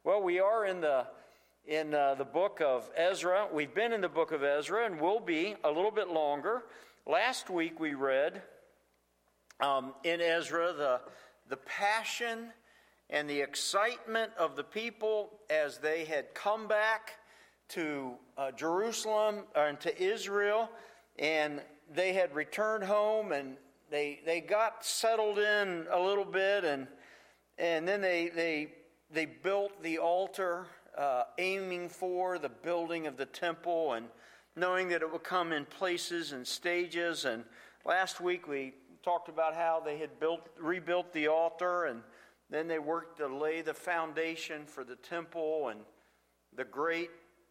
Well, we are in the book of Ezra. We've been in the book of Ezra and will be a little bit longer. Last week we read in Ezra the passion and the excitement of the people as they had come back to Jerusalem and to Israel, and they had returned home, and they got settled in a little bit, and then they built the altar, aiming for the building of the temple and knowing that it would come in places and stages. And last week we talked about how they had rebuilt the altar, and then they worked to lay the foundation for the temple, and the great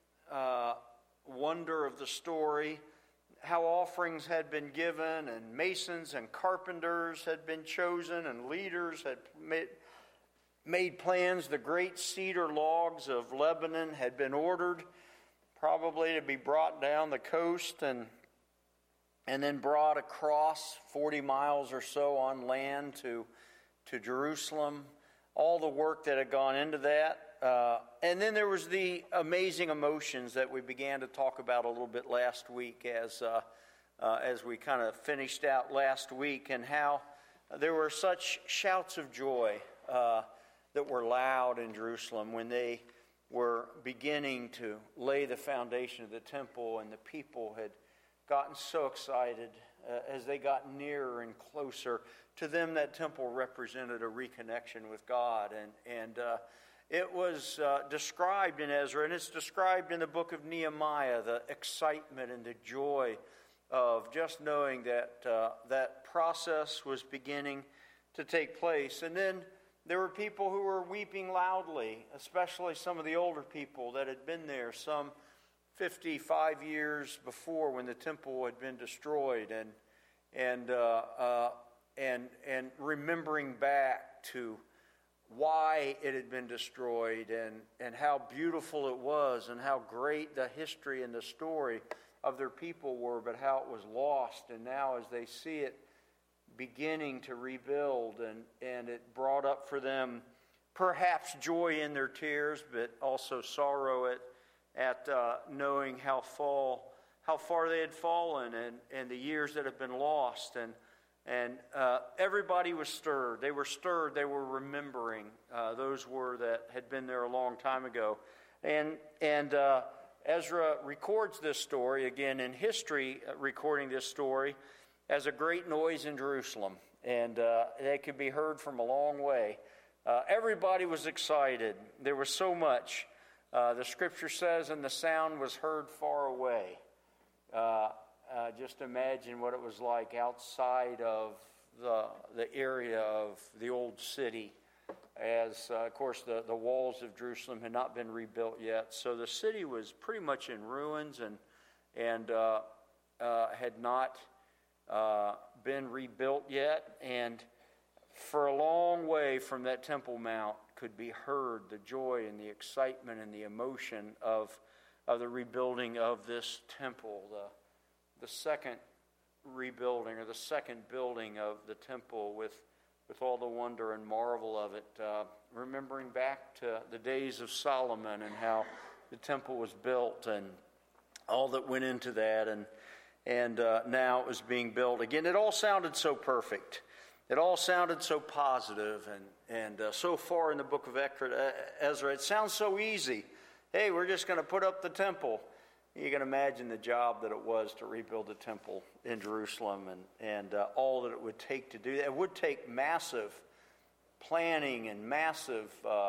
wonder of the story, how offerings had been given, and masons and carpenters had been chosen, and leaders had made plans. The great cedar logs of Lebanon had been ordered, probably to be brought down the coast and then brought across 40 miles or so on land to Jerusalem. All the work that had gone into that. And then there was the amazing emotions that we began to talk about a little bit last week as we kind of finished out last week, and how there were such shouts of joy that were loud in Jerusalem when they were beginning to lay the foundation of the temple, and the people had gotten so excited as they got nearer and closer. To them, that temple represented a reconnection with God, and it was described in Ezra, and it's described in the book of Nehemiah, the excitement and the joy of just knowing that that process was beginning to take place. And then there were people who were weeping loudly, especially some of the older people that had been there some 55 years before when the temple had been destroyed, and remembering back to why it had been destroyed, and how beautiful it was, and how great the history and the story of their people were, but how it was lost. And now as they see it beginning to rebuild, and it brought up for them perhaps joy in their tears, but also sorrow at knowing how far they had fallen, and the years that have been lost. And everybody was stirred. They were stirred. They were remembering. Those were that had been there a long time ago. And Ezra records this story, again in history, recording this story as a great noise in Jerusalem. And it could be heard from a long way. Everybody was excited. There was so much. The scripture says, and the sound was heard far away. Just imagine what it was like outside of the area of the old city, as of course the walls of Jerusalem had not been rebuilt yet. So the city was pretty much in ruins and had not been rebuilt yet. And for a long way from that Temple Mount could be heard the joy and the excitement and the emotion of the rebuilding of this temple, the second rebuilding, or the second building of the temple, with all the wonder and marvel of it. Remembering back to the days of Solomon and how the temple was built and all that went into that, and now it was being built again. It all sounded so perfect. It all sounded so positive, and so far in the book of Ezra, it sounds so easy. Hey, we're just going to put up the temple. You can imagine the job that it was to rebuild the temple in Jerusalem, and all that it would take to do that. It would take massive planning and massive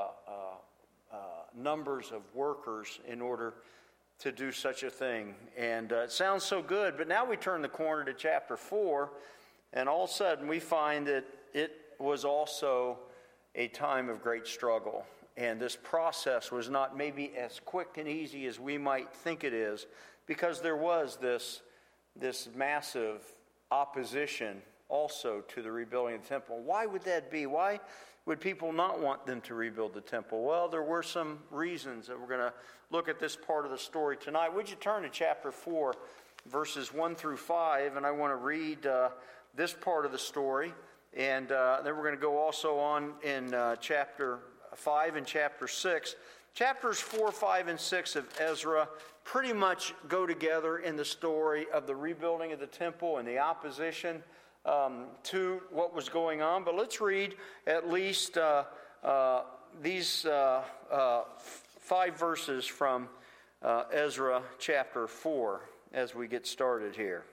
numbers of workers in order to do such a thing. And it sounds so good, but now we turn the corner to chapter 4, and all of a sudden we find that it was also a time of great struggle. And this process was not maybe as quick and easy as we might think it is, because there was this massive opposition also to the rebuilding of the temple. Why would that be? Why would people not want them to rebuild the temple? Well, there were some reasons that we're going to look at this part of the story tonight. Would you turn to chapter 4, verses 1 through 5, and I want to read this part of the story. And then we're going to go also on in chapter 5 and chapter 6. Chapters 4, 5, and 6 of Ezra pretty much go together in the story of the rebuilding of the temple and the opposition to what was going on. But let's read at least these 5 verses from Ezra chapter 4 as we get started here.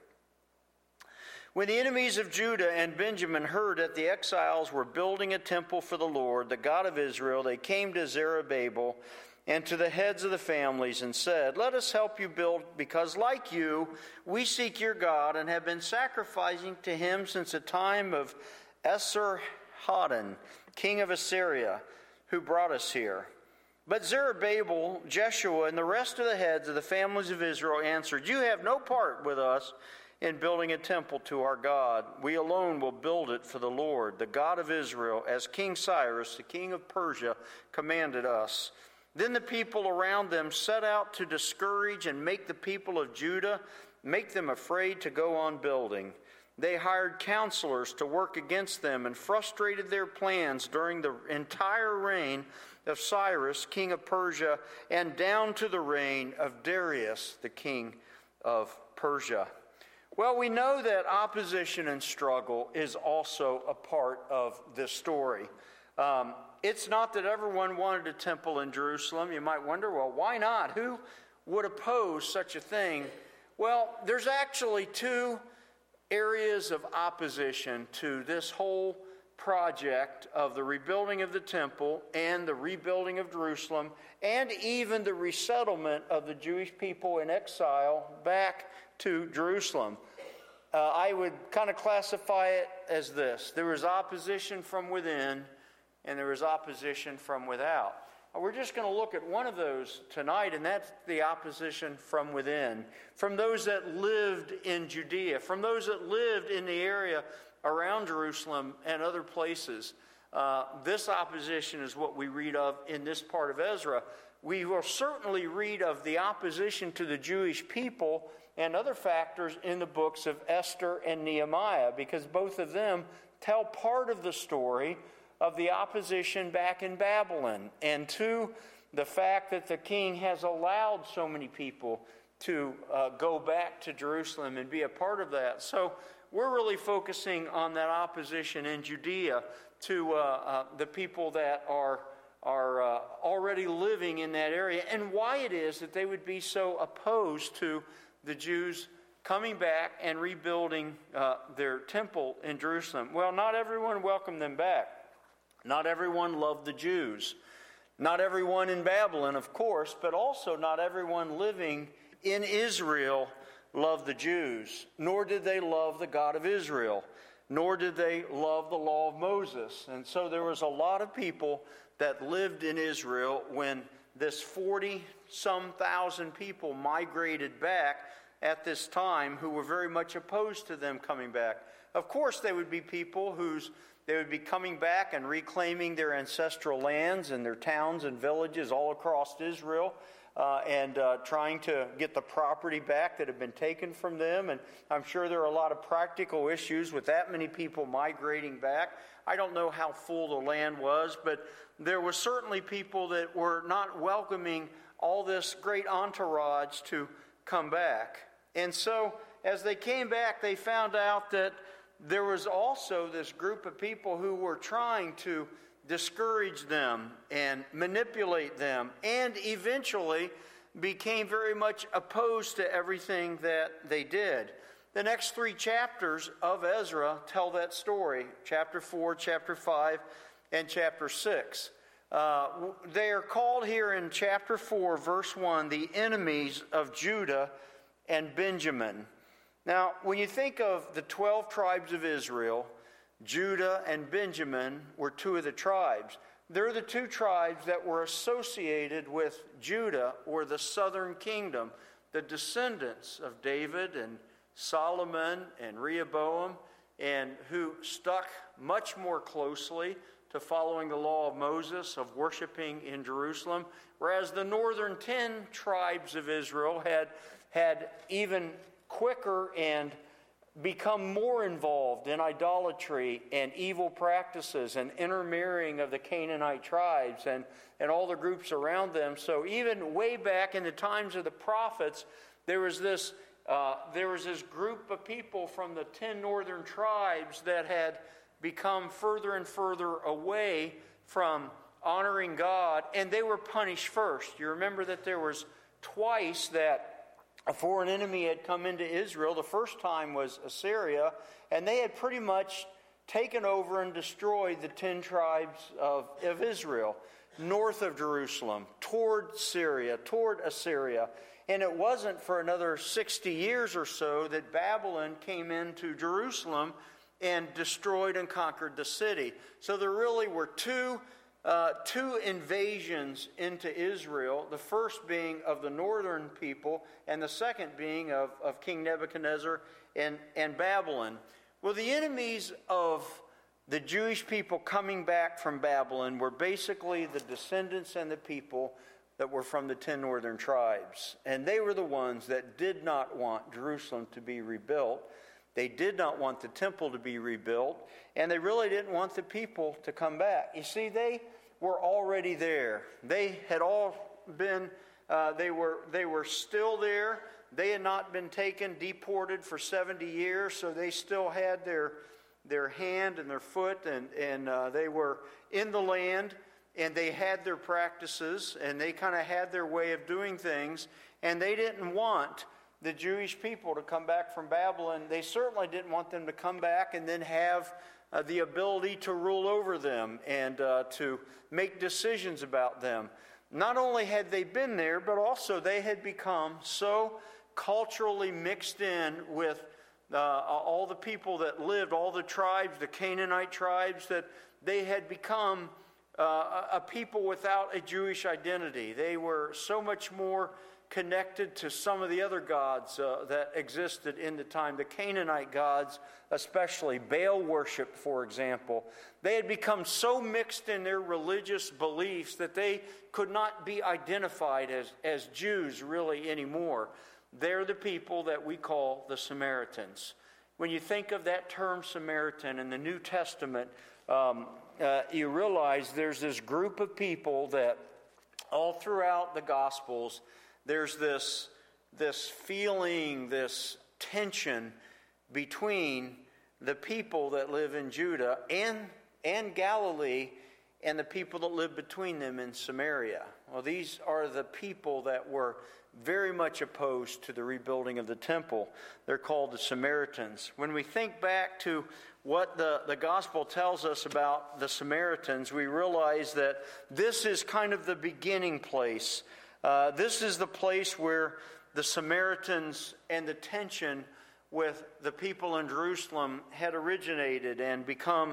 When the enemies of Judah and Benjamin heard that the exiles were building a temple for the Lord, the God of Israel, they came to Zerubbabel and to the heads of the families and said, "Let us help you build, because like you, we seek your God and have been sacrificing to him since the time of Esarhaddon, king of Assyria, who brought us here." But Zerubbabel, Jeshua, and the rest of the heads of the families of Israel answered, "You have no part with us in building a temple to our God. We alone will build it for the Lord, the God of Israel, as King Cyrus, the king of Persia, commanded us." Then the people around them set out to discourage and make the people of Judah, make them afraid to go on building. They hired counselors to work against them and frustrated their plans during the entire reign of Cyrus, king of Persia, and down to the reign of Darius, the king of Persia. Well, we know that opposition and struggle is also a part of this story. It's not that everyone wanted a temple in Jerusalem. You might wonder, well, why not? Who would oppose such a thing? Well, there's actually 2 areas of opposition to this whole project of the rebuilding of the temple and the rebuilding of Jerusalem and even the resettlement of the Jewish people in exile back to Jerusalem. I would kind of classify it as this. There was opposition from within and there was opposition from without. We're just going to look at one of those tonight, and that's the opposition from within. From those that lived in Judea, from those that lived in the area around Jerusalem and other places. This opposition is what we read of in this part of Ezra. We will certainly read of the opposition to the Jewish people and other factors in the books of Esther and Nehemiah, because both of them tell part of the story of the opposition back in Babylon, and to the fact that the king has allowed so many people to go back to Jerusalem and be a part of that. So we're really focusing on that opposition in Judea to the people that are already living in that area, and why it is that they would be so opposed to the Jews coming back and rebuilding their temple in Jerusalem. Well, not everyone welcomed them back. Not everyone loved the Jews. Not everyone in Babylon, of course, but also not everyone living in Israel loved the Jews. Nor did they love the God of Israel. Nor did they love the law of Moses. And so there was a lot of people that lived in Israel when this 40-some thousand people migrated back at this time who were very much opposed to them coming back. Of course, they would be people they would be coming back and reclaiming their ancestral lands and their towns and villages all across Israel and trying to get the property back that had been taken from them. And I'm sure there are a lot of practical issues with that many people migrating back. I don't know how full the land was, but there were certainly people that were not welcoming all this great entourage to come back. And so as they came back, they found out that there was also this group of people who were trying to discourage them and manipulate them, and eventually became very much opposed to everything that they did. The next 3 chapters of Ezra tell that story, chapter 4, chapter 5, and chapter 6. They are called here in chapter 4, verse 1, the enemies of Judah and Benjamin. Now, when you think of the 12 tribes of Israel, Judah and Benjamin were 2 of the tribes. They're the 2 tribes that were associated with Judah, or the southern kingdom, the descendants of David and Solomon and Rehoboam, and who stuck much more closely to following the law of Moses, of worshiping in Jerusalem, whereas the northern 10 tribes of Israel had even quicker and become more involved in idolatry and evil practices and intermarrying of the Canaanite tribes and all the groups around them. So even way back in the times of the prophets, there was this group of people from the 10 northern tribes that had become further and further away from honoring God, and they were punished first. You remember that there was twice that a foreign enemy had come into Israel. The first time was Assyria, and they had pretty much taken over and destroyed the 10 tribes of Israel, north of Jerusalem, toward Syria, toward Assyria. And it wasn't for another 60 years or so that Babylon came into Jerusalem and destroyed and conquered the city. So there really were two invasions into Israel, the first being of the northern people and the second being of King Nebuchadnezzar and Babylon. Well, the enemies of the Jewish people coming back from Babylon were basically the descendants and the people that were from the 10 northern tribes. And they were the ones that did not want Jerusalem to be rebuilt. They did not want the temple to be rebuilt, and they really didn't want the people to come back. You see, they were already there. They had all been, they were still there. They had not been deported for 70 years, so they still had their hand and their foot, and they were in the land, and they had their practices, and they kind of had their way of doing things, and they didn't want the Jewish people to come back from Babylon. They certainly didn't want them to come back and then have the ability to rule over them and to make decisions about them. Not only had they been there, but also they had become so culturally mixed in with all the people that lived, all the tribes, the Canaanite tribes, that they had become a people without a Jewish identity. They were so much more connected to some of the other gods that existed in the time, the Canaanite gods especially, Baal worship, for example. They had become so mixed in their religious beliefs that they could not be identified as Jews really anymore. They're the people that we call the Samaritans. When you think of that term Samaritan in the New Testament, you realize there's this group of people that all throughout the Gospels, there's this feeling, this tension between the people that live in Judah and Galilee and the people that live between them in Samaria. Well, these are the people that were very much opposed to the rebuilding of the temple. They're called the Samaritans. When we think back to what the gospel tells us about the Samaritans, we realize that this is kind of the beginning place. This is the place where the Samaritans and the tension with the people in Jerusalem had originated and become,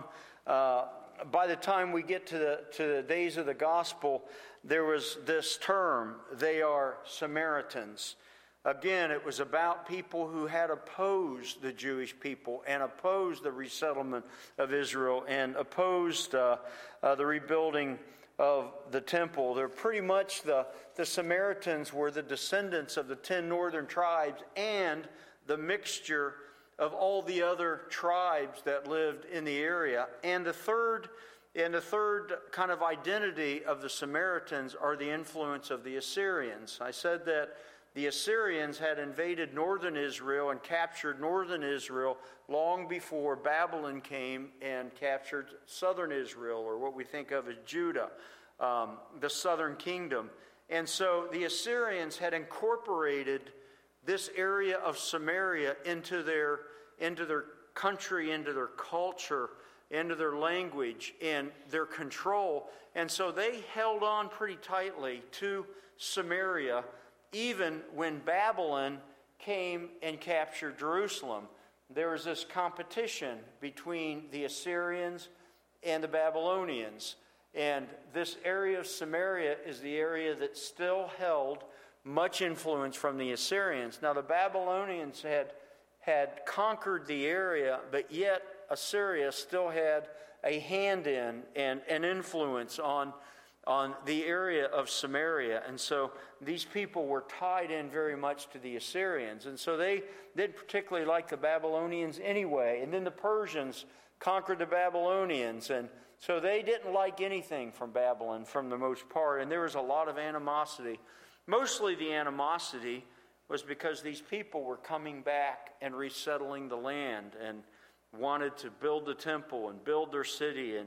by the time we get to the days of the gospel, there was this term, they are Samaritans. Again, it was about people who had opposed the Jewish people and opposed the resettlement of Israel and opposed the rebuilding of the temple. They're pretty much the Samaritans were the descendants of the 10 northern tribes and the mixture of all the other tribes that lived in the area. And the third kind of identity of the Samaritans are the influence of the Assyrians. I said that the Assyrians had invaded northern Israel and captured northern Israel long before Babylon came and captured southern Israel, or what we think of as Judah, the southern kingdom. And so the Assyrians had incorporated this area of Samaria into their country, into their culture, into their language, and their control. And so they held on pretty tightly to Samaria, even when Babylon came and captured Jerusalem. There was this competition between the Assyrians and the Babylonians. And this area of Samaria is the area that still held much influence from the Assyrians. Now, the Babylonians had conquered the area, but yet Assyria still had a hand in and an influence on on the area of Samaria. And so these people were tied in very much to the Assyrians. And so they didn't particularly like the Babylonians anyway. And then the Persians conquered the Babylonians. And so they didn't like anything from Babylon from the most part. And there was a lot of animosity. Mostly the animosity was because these people were coming back and resettling the land and wanted to build the temple and build their city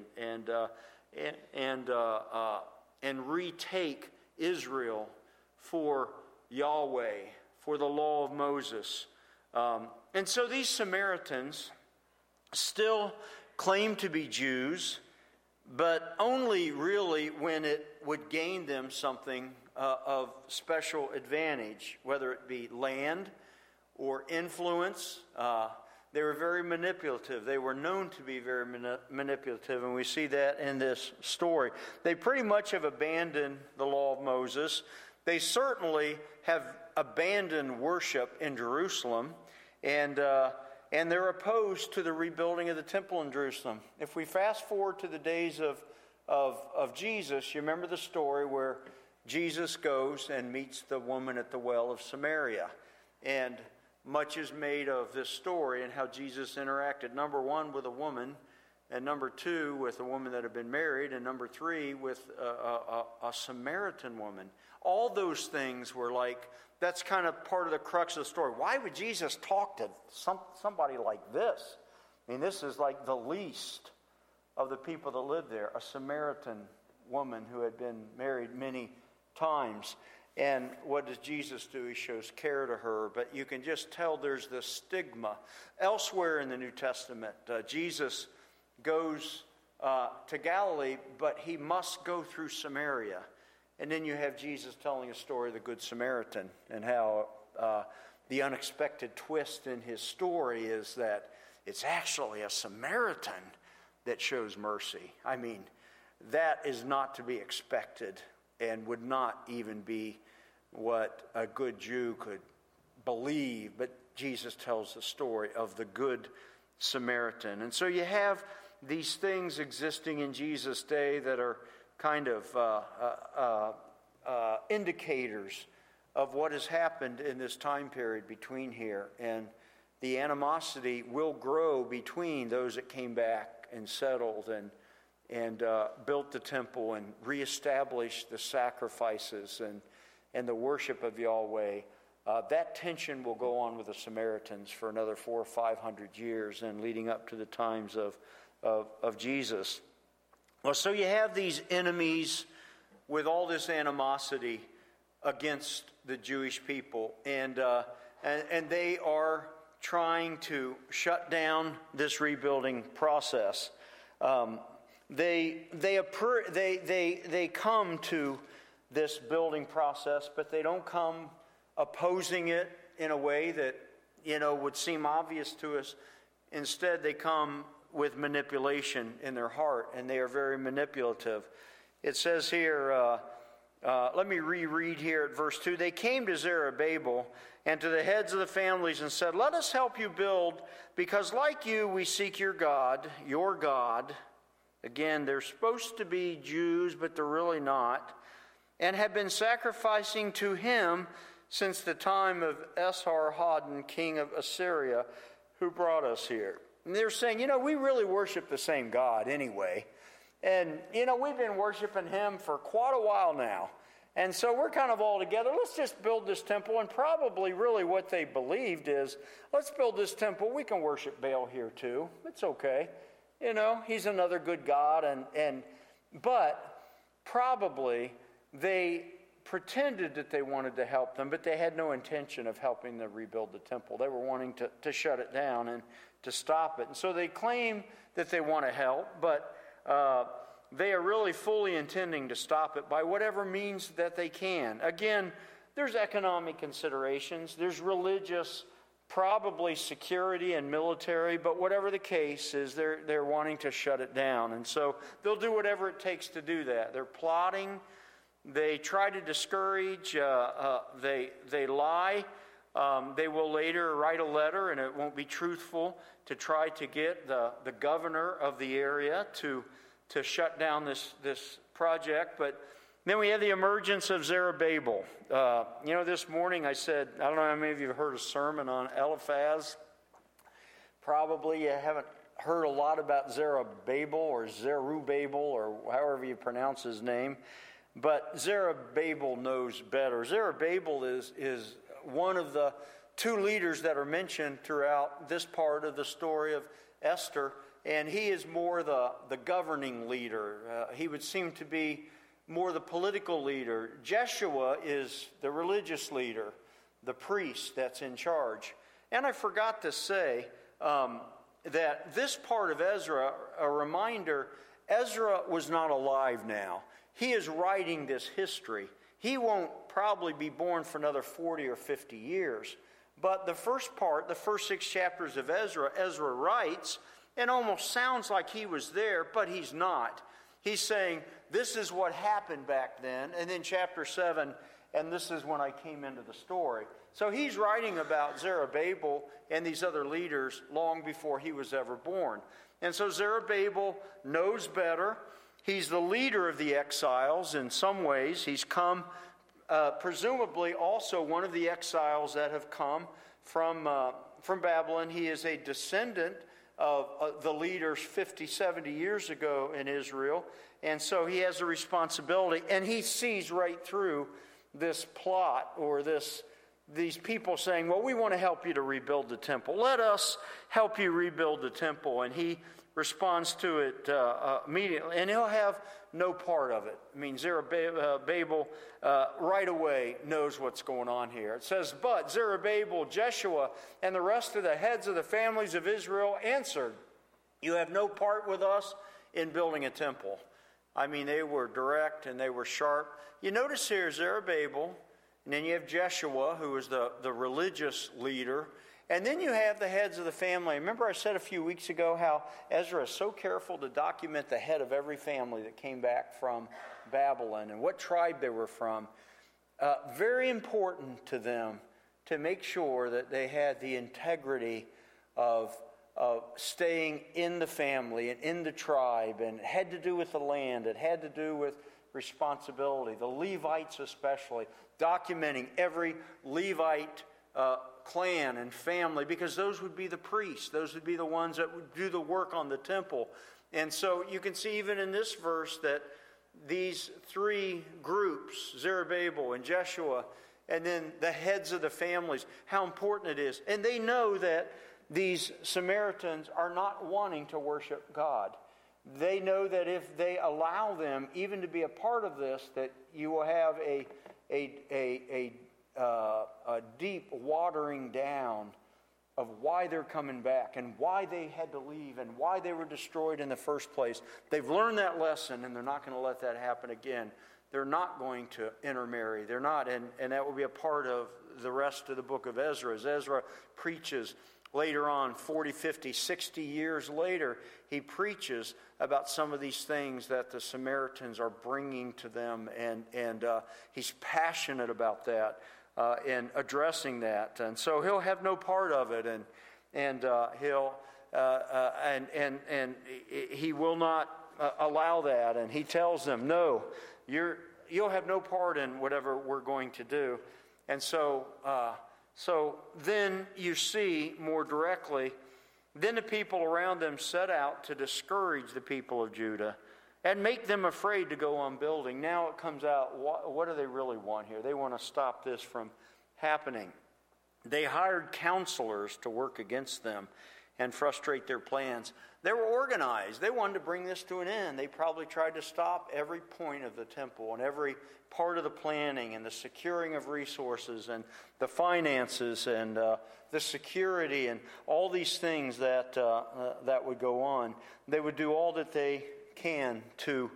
and retake Israel for Yahweh, for the law of Moses. And so these Samaritans still claim to be Jews, but only really when it would gain them something of special advantage, whether it be land or influence. They were very manipulative. They were known to be very manipulative, and we see that in this story. They pretty much have abandoned the law of Moses. They certainly have abandoned worship in Jerusalem, and they're opposed to the rebuilding of the temple in Jerusalem. If we fast forward to the days of Jesus, you remember the story where Jesus goes and meets the woman at the well of Samaria, and much is made of this story and how Jesus interacted, number one, with a woman, and number two, with a woman that had been married, and number three, with a Samaritan woman. All those things were like, that's kind of part of the crux of the story. Why would Jesus talk to somebody like this? I mean, this is like the least of the people that lived there, a Samaritan woman who had been married many times. And what does Jesus do? He shows care to her. But you can just tell there's this stigma. Elsewhere in the New Testament, Jesus goes to Galilee, but he must go through Samaria. And then you have Jesus telling a story of the Good Samaritan and how the unexpected twist in his story is that it's actually a Samaritan that shows mercy. I mean, that is not to be expected and would not even be what a good Jew could believe. But Jesus tells the story of the Good Samaritan. And so you have these things existing in Jesus' day that are kind of indicators of what has happened in this time period between here. And the animosity will grow between those that came back and settled and built the temple and reestablished the sacrifices and the worship of Yahweh. That tension will go on with the Samaritans for another 400 or 500 years and leading up to the times of Jesus. Well, so you have these enemies with all this animosity against the Jewish people, and they are trying to shut down this rebuilding process. They come to this building process, but they don't come opposing it in a way that would seem obvious to us. Instead, they come with manipulation in their heart, and they are very manipulative. It says here, let me reread here at verse 2. They came to Zerubbabel and to the heads of the families and said, "Let us help you build, because like you, we seek your God, your God." Again, they're supposed to be Jews, but they're really not. "And have been sacrificing to him since the time of Esarhaddon, king of Assyria, who brought us here." And they're saying, we really worship the same God anyway. And, we've been worshiping him for quite a while now. And so we're kind of all together. Let's just build this temple. And probably really what they believed is, let's build this temple. We can worship Baal here too. It's okay. He's another good God. But probably they pretended that they wanted to help them, but they had no intention of helping them rebuild the temple. They were wanting to shut it down and to stop it. And so they claim that they want to help, but they are really fully intending to stop it by whatever means that they can. Again, there's economic considerations, there's religious, probably security and military, but whatever the case is, they're wanting to shut it down. And so they'll do whatever it takes to do that. They're plotting. They try to discourage. They lie. They will later write a letter, and it won't be truthful, to try to get the governor of the area to shut down this project. But Then we have the emergence of Zerubbabel. This morning I said, I don't know how many of you have heard a sermon on Eliphaz. Probably you haven't heard a lot about Zerubbabel or however you pronounce his name. But Zerubbabel knows better. Zerubbabel is one of the two leaders that are mentioned throughout this part of the story of Esther. And he is more the governing leader. He would seem to be more the political leader. Jeshua is the religious leader, the priest that's in charge. And I forgot to say that this part of Ezra, a reminder, Ezra was not alive now. He is writing this history. He won't probably be born for another 40 or 50 years. But the first part, the first 6 chapters of Ezra writes, and almost sounds like he was there, but he's not. He's saying, this is what happened back then. And then chapter 7, and this is when I came into the story. So he's writing about Zerubbabel and these other leaders long before he was ever born. And so Zerubbabel knows better. He's the leader of the exiles in some ways. He's come, presumably also one of the exiles that have come from Babylon. He is a descendant of the leaders 50, 70 years ago in Israel. And so he has a responsibility. And he sees right through this plot or these people saying, well, we want to help you to rebuild the temple. Let us help you rebuild the temple. And he responds to it immediately. And he'll have no part of it. I mean, Zerubbabel right away knows what's going on here. It says, but Zerubbabel, Jeshua, and the rest of the heads of the families of Israel answered, you have no part with us in building a temple. I mean, they were direct and they were sharp. You notice here Zerubbabel, and then you have Jeshua, who is the religious leader. And then you have the heads of the family. Remember I said a few weeks ago how Ezra is so careful to document the head of every family that came back from Babylon and what tribe they were from. Very important to them to make sure that they had the integrity of staying in the family and in the tribe, and it had to do with the land. It had to do with responsibility. The Levites especially, documenting every Levite clan and family, because those would be the priests. Those would be the ones that would do the work on the temple. And so you can see even in this verse that these 3 groups, Zerubbabel and Jeshua, and then the heads of the families, how important it is. And they know that these Samaritans are not wanting to worship God. They know that if they allow them even to be a part of this, that you will have a deep watering down of why they're coming back and why they had to leave and why they were destroyed in the first place. They've learned that lesson, and they're not going to let that happen again. They're not going to intermarry. They're not, and that will be a part of the rest of the book of Ezra. As Ezra preaches later on, 40, 50, 60 years later, he preaches about some of these things that the Samaritans are bringing to them, and he's passionate about that. In addressing that, and so he'll have no part of it, and he will not allow that. And he tells them, "No, you'll have no part in whatever we're going to do." And so then you see more directly. Then the people around them set out to discourage the people of Judah and make them afraid to go on building. Now it comes out, what do they really want here? They want to stop this from happening. They hired counselors to work against them and frustrate their plans. They were organized. They wanted to bring this to an end. They probably tried to stop every point of the temple and every part of the planning and the securing of resources and the finances and the security and all these things that would go on. They would do all that they can to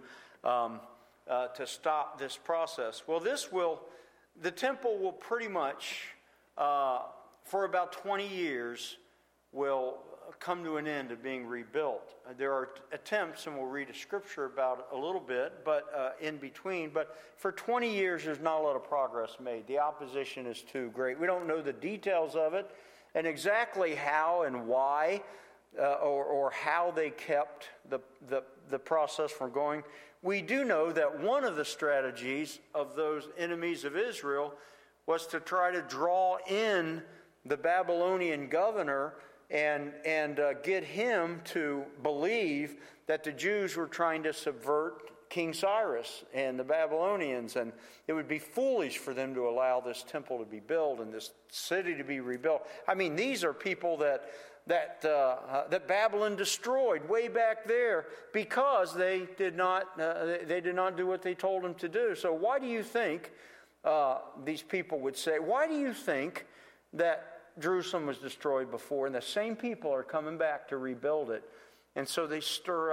stop this process. Well, the temple will pretty much, for about 20 years, will come to an end of being rebuilt. There are attempts, and we'll read a scripture about it a little bit, but in between. But for 20 years, there's not a lot of progress made. The opposition is too great. We don't know the details of it, and exactly how and why, or how they kept the process from going. we do know that one of the strategies of those enemies of Israel was to try to draw in the Babylonian governor and get him to believe that the Jews were trying to subvert King Cyrus and the Babylonians, and it would be foolish for them to allow this temple to be built and this city to be rebuilt. I mean, these are people that Babylon destroyed way back there because they did not do what they told them to do. So why do you think these people would say? Why do you think that Jerusalem was destroyed before, and the same people are coming back to rebuild it? And so they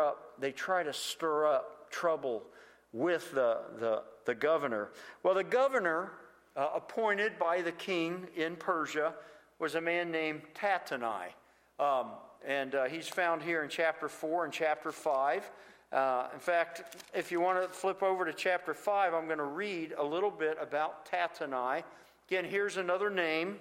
try to stir up trouble with the governor. Well, the governor appointed by the king in Persia was a man named Tattenai. And he's found here in chapter 4 and chapter 5. In fact, if you want to flip over to chapter 5, I'm going to read a little bit about Tattenai. Again, here's another name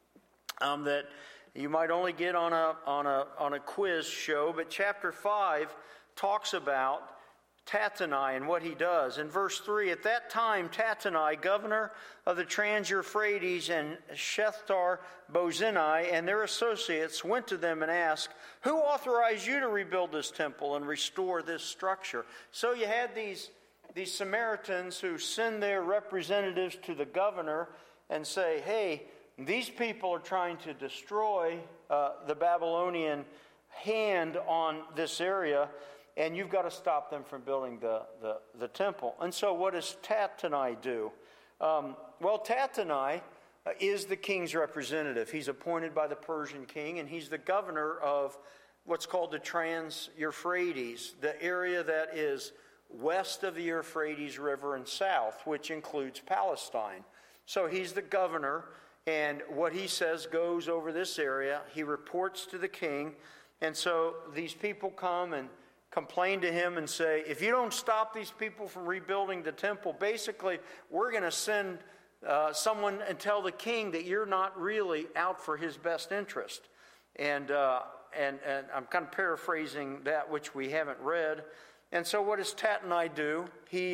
that you might only get on a quiz show, but chapter 5 talks about Tattenai and what he does. In verse 3, at that time Tattenai, governor of the Trans-Euphrates, and Shethar-Bozenai and their associates went to them and asked, "Who authorized you to rebuild this temple and restore this structure?" So you had these Samaritans who send their representatives to the governor and say, "Hey, these people are trying to destroy the Babylonian hand on this area, and you've got to stop them from building the temple." And so what does Tattenai do? Well, Tattenai is the king's representative. He's appointed by the Persian king, and he's the governor of what's called the Trans-Euphrates, the area that is west of the Euphrates River and south, which includes Palestine. So he's the governor, and what he says goes over this area. He reports to the king, and so these people come and complain to him and say, if you don't stop these people from rebuilding the temple, basically we're going to send someone and tell the king that you're not really out for his best interest. And I'm kind of paraphrasing that which we haven't read. And so what does Tattenai do?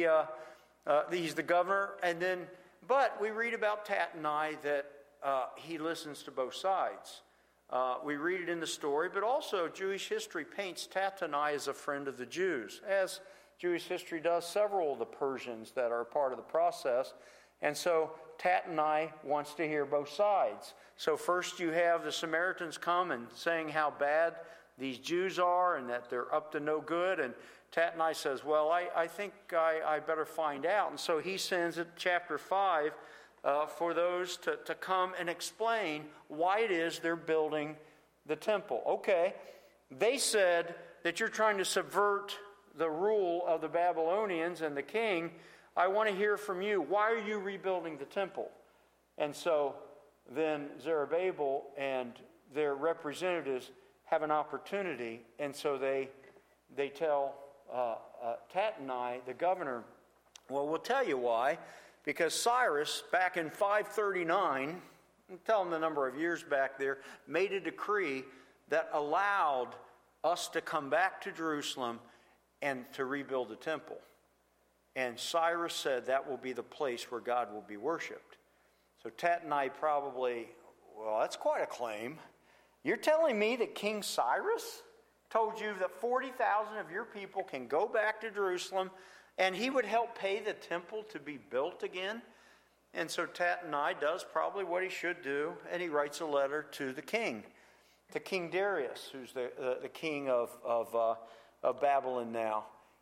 He's the governor, but we read about Tattenai that he listens to both sides. We read it in the story, but also Jewish history paints Tattenai as a friend of the Jews, as Jewish history does several of the Persians that are part of the process. And so Tattenai wants to hear both sides. So first you have the Samaritans come and saying how bad these Jews are and that they're up to no good. And Tattenai says, well, I think I better find out. And so he sends at chapter 5 for those to come and explain why it is they're building the temple. Okay, they said that you're trying to subvert the rule of the Babylonians and the king. I want to hear from you. Why are you rebuilding the temple? And so then Zerubbabel and their representatives have an opportunity, and so they tell Tattenai, the governor, well, we'll tell you why. Because Cyrus, back in 539, I'm telling the number of years back there, made a decree that allowed us to come back to Jerusalem and to rebuild the temple. And Cyrus said that will be the place where God will be worshipped. So Tattenai probably, well, that's quite a claim. You're telling me that King Cyrus told you that 40,000 of your people can go back to Jerusalem and he would help pay the temple to be built again? And so Tattenai does probably what he should do, and he writes a letter to the king, to King Darius, who's the king of Babylon now.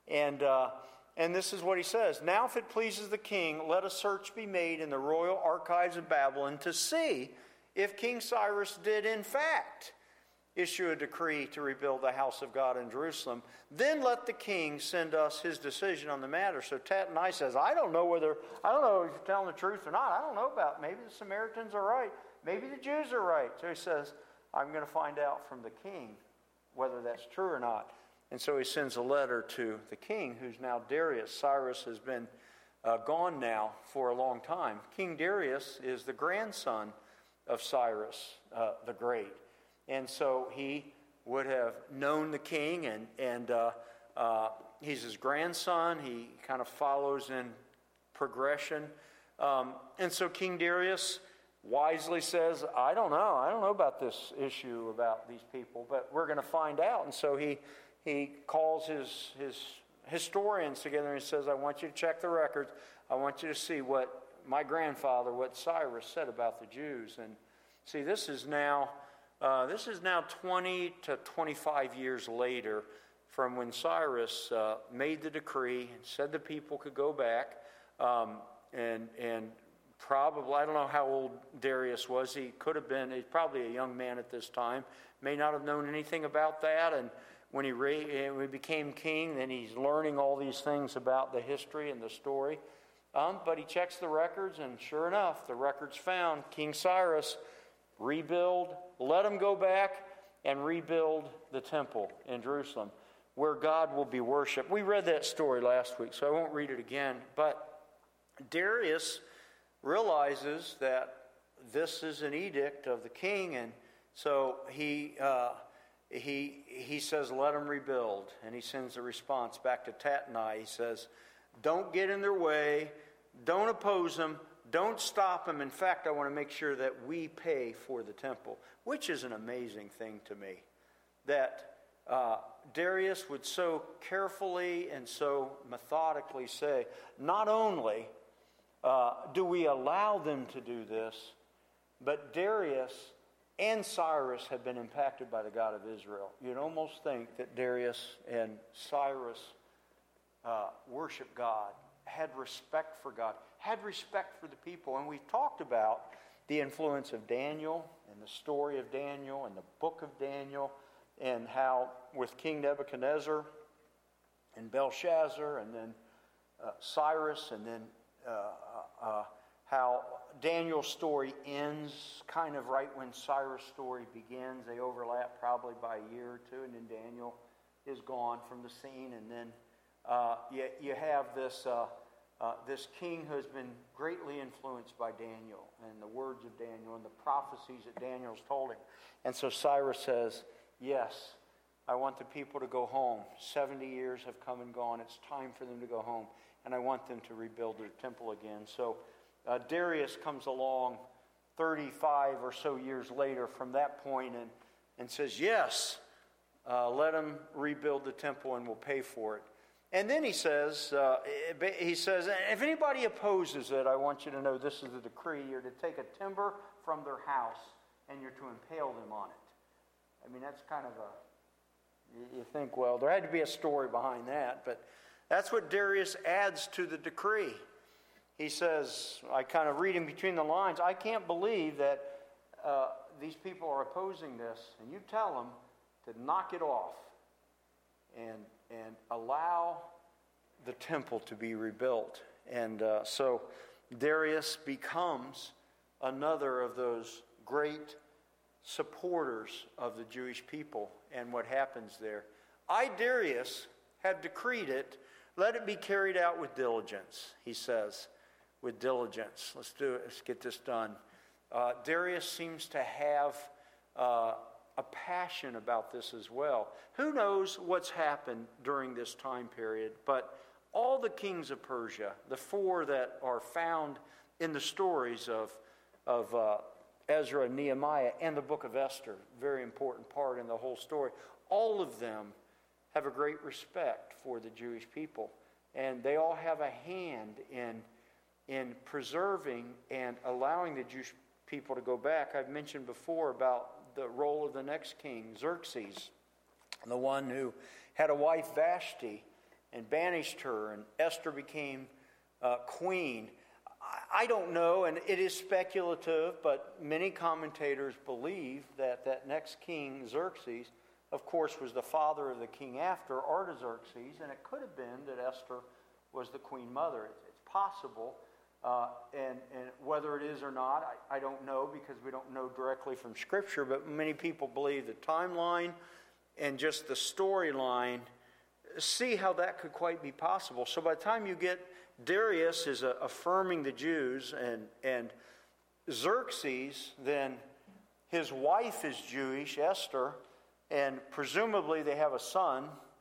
And this is what he says. Now if it pleases the king, let a search be made in the royal archives of Babylon to see if King Cyrus did in fact issue a decree to rebuild the house of God in Jerusalem. Then let the king send us his decision on the matter. So Tattenai says, I don't know if you're telling the truth or not. I don't know about it. Maybe the Samaritans are right. Maybe the Jews are right. So he says, I'm going to find out from the king whether that's true or not. And so he sends a letter to the king, who's now Darius. Cyrus has been gone now for a long time. King Darius is the grandson of Cyrus the Great. And so he would have known the king, and He's his grandson. He kind of follows in progression. And so King Darius wisely says, I don't know about this issue about these people, but we're going to find out. And so he calls his historians together and he says, I want you to check the records. I want you to see what my grandfather, what Cyrus said about the Jews. And see, this is now 20 to 25 years later from when Cyrus made the decree and said the people could go back. And probably, I don't know how old Darius was. He's probably a young man at this time. May not have known anything about that. And when he became king, then he's learning all these things about the history and the story. But he checks the records, and sure enough, the records found King Cyrus let them go back and rebuild the temple in Jerusalem, where God will be worshipped. We read that story last week, so I won't read it again. But Darius realizes that this is an edict of the king, and so he says, let them rebuild. And he sends a response back to Tatnai. He says, don't get in their way, don't oppose them, don't stop them. In fact, I want to make sure that we pay for the temple, which is an amazing thing to me, that Darius would so carefully and so methodically say, not only do we allow them to do this, but Darius and Cyrus have been impacted by the God of Israel. You'd almost think that Darius and Cyrus worshiped God, had respect for God, had respect for the people. And we've talked about the influence of Daniel and the story of Daniel and the book of Daniel, and how with King Nebuchadnezzar and Belshazzar and then Cyrus, and then how Daniel's story ends kind of right when Cyrus' story begins. They overlap probably by a year or two, and then Daniel is gone from the scene. And then you have this king who has been greatly influenced by Daniel and the words of Daniel and the prophecies that Daniel's told him. And so Cyrus says, yes, I want the people to go home. 70 years have come and gone. It's time for them to go home. And I want them to rebuild their temple again. So Darius comes along 35 or so years later from that point and says, yes, let them rebuild the temple and we'll pay for it. And then he says, if anybody opposes it, I want you to know this is the decree. You're to take a timber from their house and you're to impale them on it. I mean, that's kind of you think, well, there had to be a story behind that, but that's what Darius adds to the decree. He says, I kind of read in between the lines, I can't believe that these people are opposing this, and you tell them to knock it off and allow the temple to be rebuilt. And so Darius becomes another of those great supporters of the Jewish people and what happens there. I, Darius, have decreed it. Let it be carried out with diligence, he says. With diligence. Let's do it. Let's get this done. Darius seems to have a passion about this as well. Who knows what's happened during this time period, but all the kings of Persia, the four that are found in the stories of Ezra and Nehemiah and the book of Esther, very important part in the whole story, all of them have a great respect for the Jewish people. And they all have a hand in preserving and allowing the Jewish people to go back. I've mentioned before about the role of the next king, Xerxes, the one who had a wife, Vashti, and banished her, and Esther became queen. I don't know, and it is speculative, but many commentators believe that next king, Xerxes, of course, was the father of the king after, Artaxerxes, and it could have been that Esther was the queen mother. It's possible, and whether it is or not, I don't know, because we don't know directly from Scripture, but many people believe the timeline and just the storyline, see how that could quite be possible. So by the time you get Darius is affirming the Jews, and Xerxes, then his wife is Jewish, Esther, and presumably they have a son,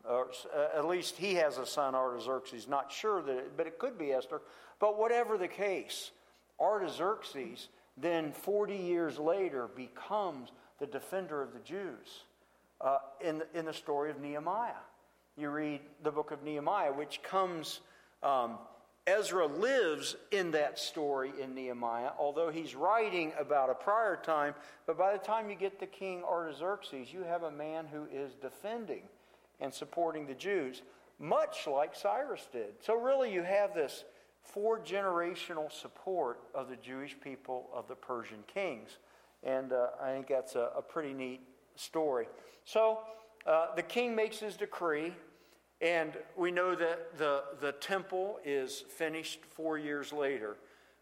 or at least he has a son, Artaxerxes. Not sure but it could be Esther. But whatever the case, Artaxerxes then 40 years later becomes the defender of the Jews in the story of Nehemiah. You read the book of Nehemiah, which comes, Ezra lives in that story in Nehemiah, although he's writing about a prior time. But by the time you get to King Artaxerxes, you have a man who is defending and supporting the Jews, much like Cyrus did. So really you have this 4-generational support of the Jewish people of the Persian kings. And I think that's a pretty neat story. So the king makes his decree, and we know that the temple is finished 4 years later,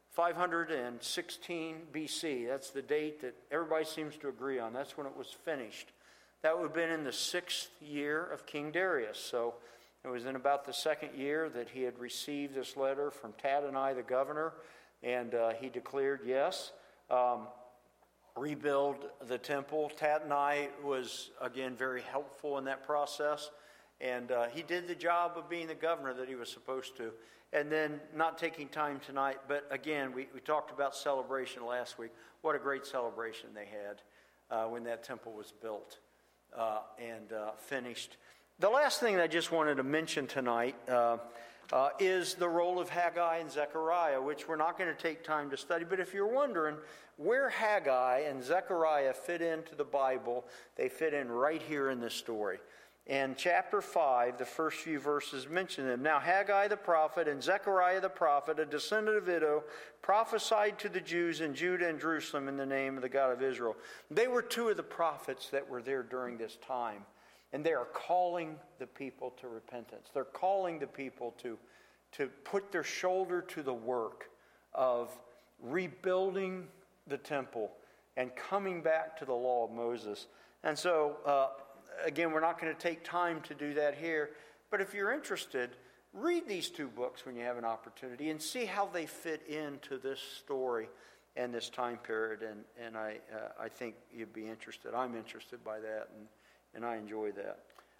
516 BC. That's the date that everybody seems to agree on. That's when it was finished. That would have been in the 6th year of King Darius. So it was in about the 2nd year that he had received this letter from Tattenai, the governor, and he declared, yes, rebuild the temple. Tattenai was, again, very helpful in that process, and he did the job of being the governor that he was supposed to. And then, not taking time tonight, but again, we talked about celebration last week. What a great celebration they had when that temple was built and finished. The last thing I just wanted to mention tonight is the role of Haggai and Zechariah, which we're not going to take time to study. But if you're wondering where Haggai and Zechariah fit into the Bible, they fit in right here in this story. In chapter 5, the first few verses mention them. Now Haggai the prophet and Zechariah the prophet, a descendant of Iddo, prophesied to the Jews in Judah and Jerusalem in the name of the God of Israel. They were 2 of the prophets that were there during this time. And they are calling the people to repentance. They're calling the people to put their shoulder to the work of rebuilding the temple and coming back to the law of Moses. And so, again, we're not going to take time to do that here. But if you're interested, read these 2 books when you have an opportunity and see how they fit into this story and this time period. And I think you'd be interested. I'm interested by that, and I enjoy that.